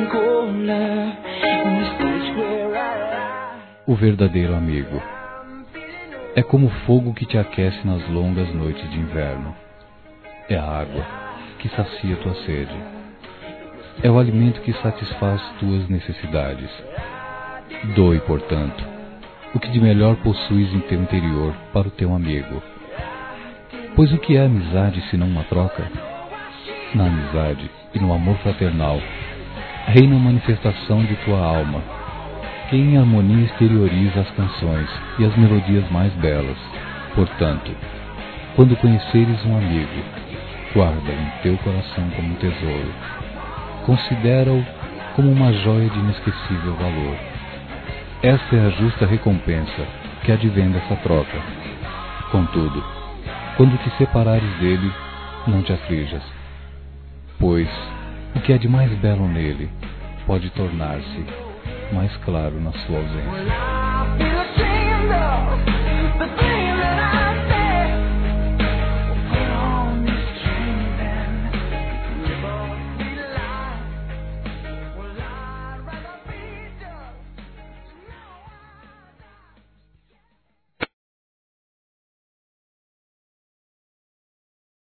O verdadeiro amigo é como o fogo que te aquece nas longas noites de inverno. É a água que sacia tua sede. É o alimento que satisfaz tuas necessidades. Doe, portanto, o que de melhor possuis em teu interior para o teu amigo. Pois o que é amizade senão uma troca? Na amizade e no amor fraternal reina a manifestação de tua alma, que em harmonia exterioriza as canções e as melodias mais belas. Portanto, quando conheceres um amigo, guarda-o em teu coração como um tesouro. Considera-o como uma joia de inesquecível valor. Esta é a justa recompensa que advém dessa troca. Contudo, quando te separares dele, não te aflijas, pois o que é de mais belo nele pode tornar-se mais claro na sua ausência.